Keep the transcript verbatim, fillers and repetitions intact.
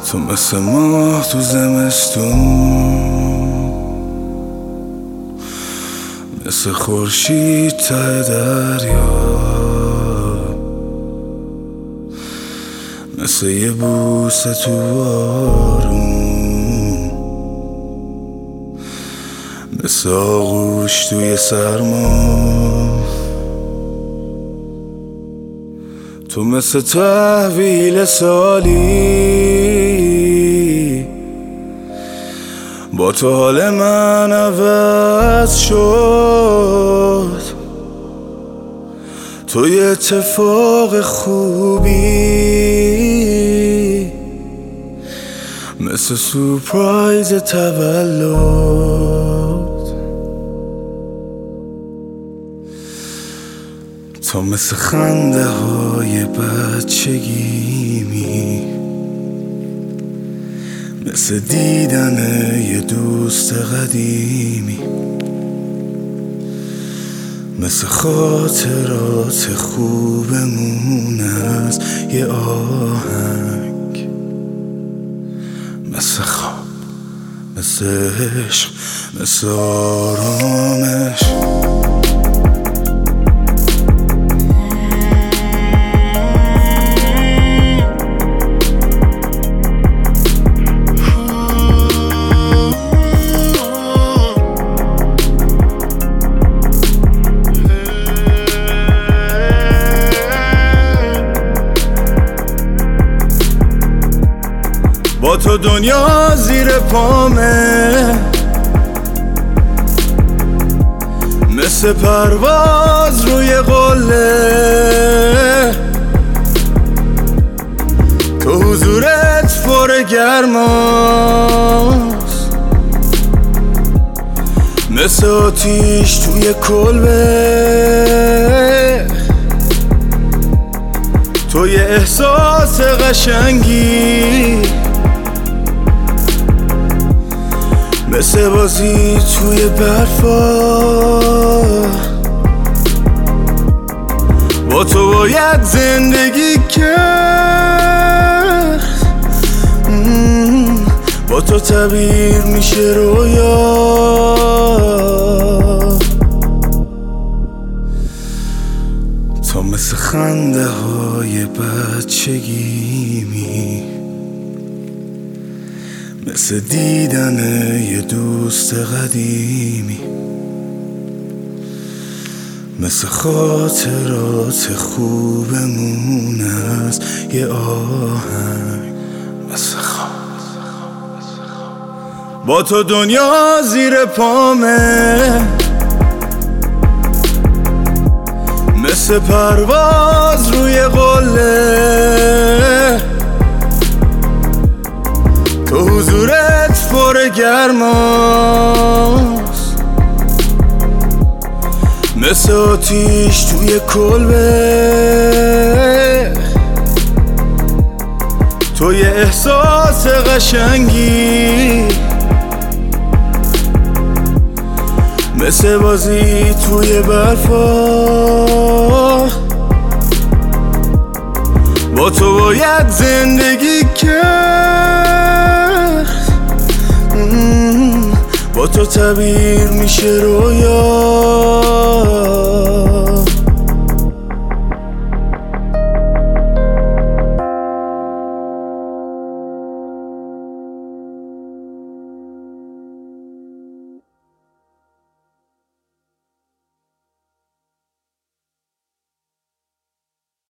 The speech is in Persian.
تو مثل ماه تو زمستون، مثل خورشید ته دریا، مثل یه بوسه تو بارون، مثل آغوش توی سرما. تو مثل تحویل سالی، با تو حال من عوض شد. تو یه اتفاق خوبی، مثل سورپرایز تولد. تو مثل خنده های بچگیمی، مثل دیدن یه دوست قدیمی، مثل خاطرات خوبمون از یه آهنگ، مثل خواب، مثل عشق، مثل آرامش. با تو دنیا زیر پامه، مثل پرواز روی قله. تو حضورت پر گرماست، مثل آتیش توی کلبه. تو یه احساس قشنگی، مثل بازی توی برفا. با تو باید زندگی کرد، با تو تعبیر میشه رویا. تو مثل خنده های بچگیمی، مثل دیدن یه دوست قدیمی، مثل خاطرات خوبمون از یه آهنگ، مثل خواب. با تو دنیا زیر پامه، مثل پرواز روی قله. تو حضورت پر گرماست، مثل آتیش توی کلبه. تو یه احساس قشنگی، مثل بازی توی برفا. با تو باید زندگی کرد، با تو تعبیر میشه رویا.